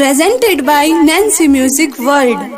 presented by Nancy Music World.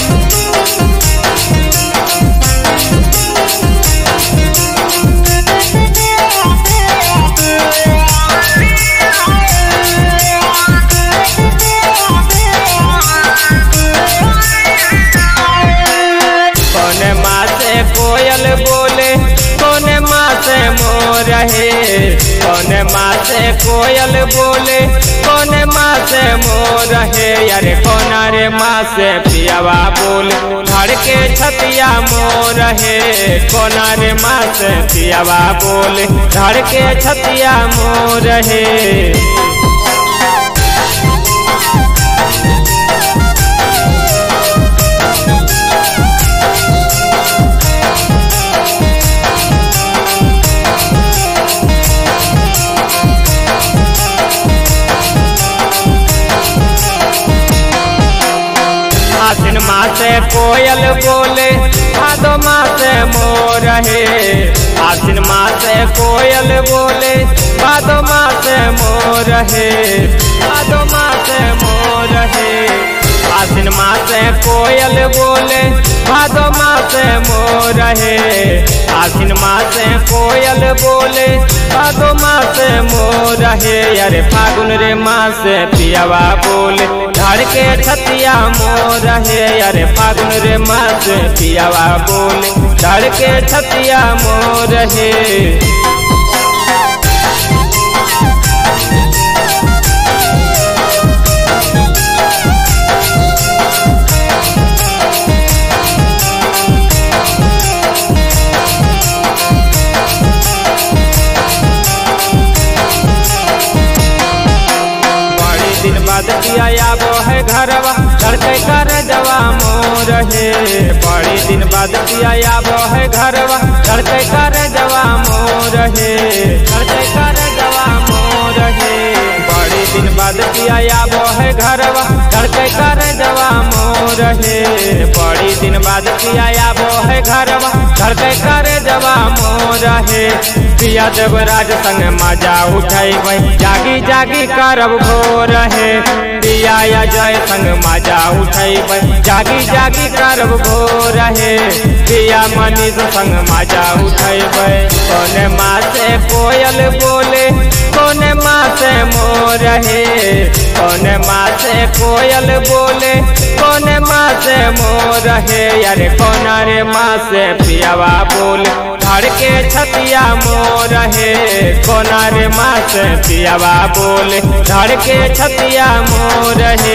कोने माँ से कोयल बोले, कोने माँ से मोर है। कोने माँ से कोयल बोले, कोने माँ से मोर है। अरे कोना रे माँ से पियावा बोले, धड़ के छतिया मोर है। कोना रे माँ से पियावा बोले, धड़ के छतिया मोर है। आसिन माँ से कोयल बोले, भादो माँ से मोर है। आसिन माँ से कोयल बोले, भादो माँ से मोर है। भादो माँ से मोर है। आसिन माँ से कोयल बोले, भादो माँ से मोर है। आसिन माँ से कोयल बोले, भादो माँ से मोर है। अरे फागुन रे माँ से पियावा बोले, धड़ के छतिया मोर है। अरे फागुन रे माँ से पियावा बोले, धड़ के छतिया मोर है। दिन बाद पिया वो है घरवा, लड़के कर जवा मोर है। बड़ी दिन बाद पिया वो है घरवा, लड़के कर जवा मोर है। लड़के कर जवा मोर है। बड़ी दिन बाद पिया वो है घरवा, लड़के कर जवा मोर है। बड़ी दिन बाद पिया वो है घरवा, लड़के कर जवा मोर है। पिया देवराज संग मजा उठाई वही, जागी जागी करब भोर है। पिया जय संग मजा उठाई वही, जागी जागी करब भोर है। पिया मनीष संग मजा उठाई वही। कोने माँ से कोयल बोले, कोने माँ से मोर है। कोने माँ से कोयल बोले, कोने माँ से मोर है। अरे कोना रे माँ से पियावा बोले, धड़ के छतिया मोर है। कोना रे माँ से पियावा बोले, धड़ के छतिया मोर है।